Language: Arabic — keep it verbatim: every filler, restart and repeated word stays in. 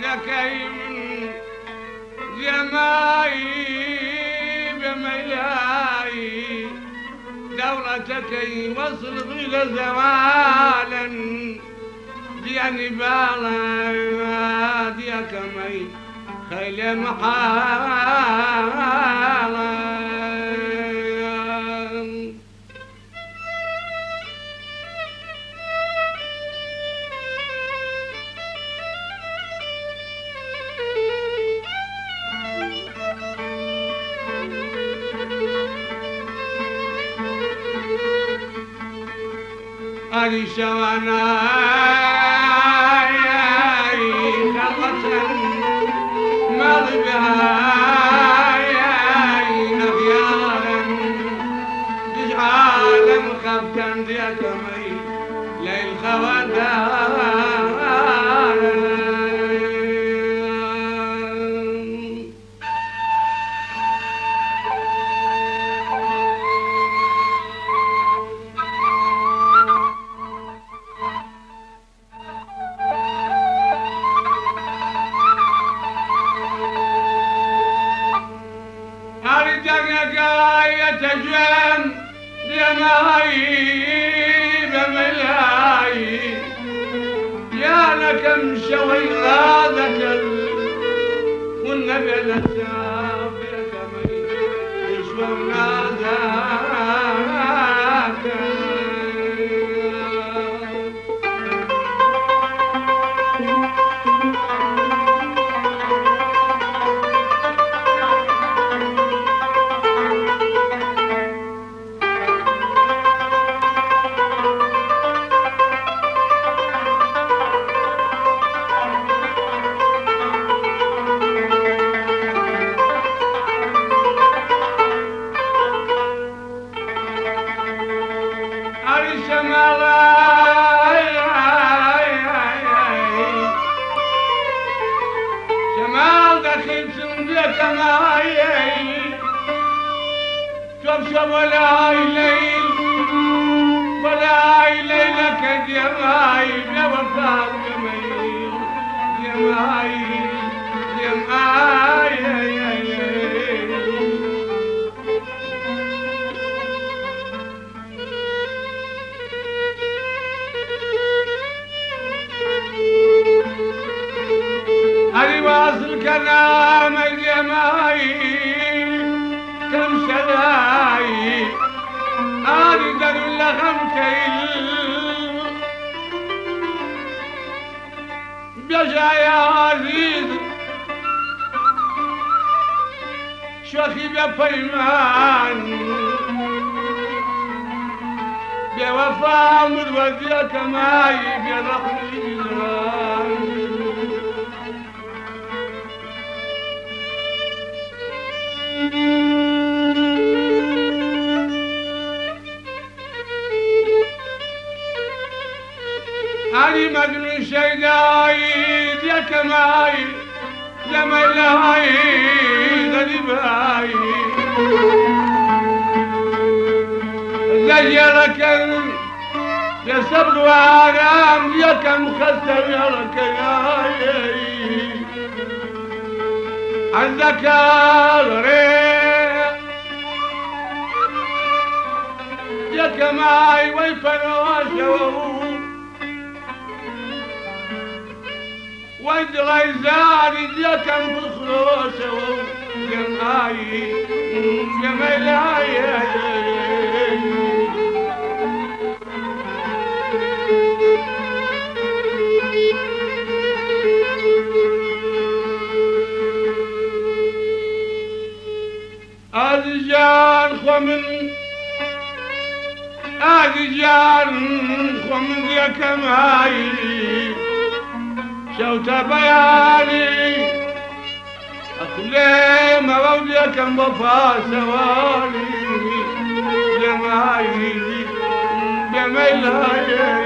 لكي من جماي بميلاي دولتك وصل غير زوالا دياني بالا ديك مي خيل محالا هذه شوانا خلة ماضي بها نغيارا تجعالا خبتا ديك مي ليل خوادار تجن لماي بملاي يا لكم شوي غادك والنبي لسافرك مي يشوفنا ذاك شمال دخل سندك معي شوف شوف ولا ليل ولا ليلك يا ماي يا وفاء يا ماي يا ماي يا ماي هذي واصل كلام الجمايل كم سلاي هذي در لهم كيل بيجا يا عزيز شوخي بفيمان بوفا مروزيك ماي برحمي علي مجنون شيداي ديك ماي لما لاي غريباي زيرك يا صبر وآرام ديك مخسر يا ركياي عندك الريح ديك ماي ويفنواشو وانت غيزاني ديك مخروشة وجماي جمالاي أدجان خمن أدجان خمن ديك ماي شوت بياني أكلي موليك وفا سوالي جمايلي جمايلي